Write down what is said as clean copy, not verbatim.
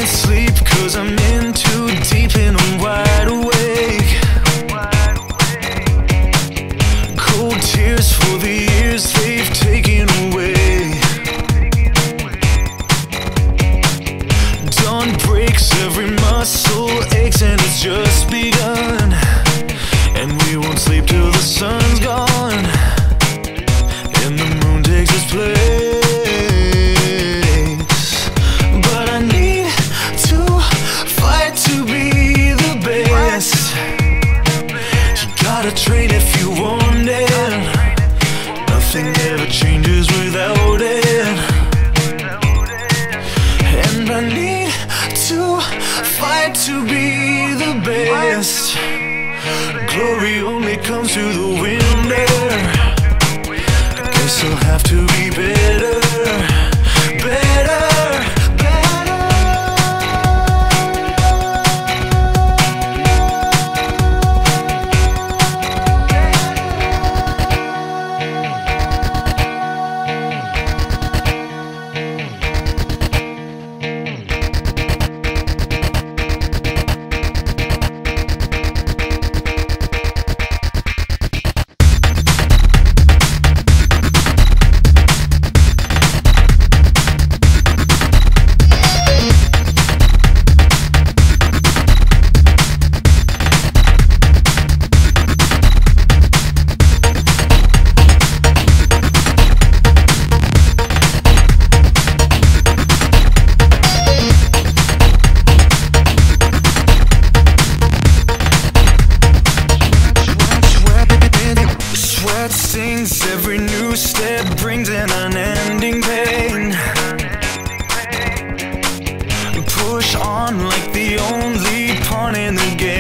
can't sleep 'cause I'm in too deep and I'm wide awake. Cold tears for the years they've taken away. Dawn breaks, every muscle aches, and it's just begun. And we won't sleep till the sun's gone and the moon takes its place. But I need to fight to be the best. You gotta train if you want it. Nothing ever changes without it. And I need to fight to be the best. Glory only comes through the winter. I guess I'll have to be better, better, better. Stings, every new step brings an unending pain. Push on like the only pawn in the game.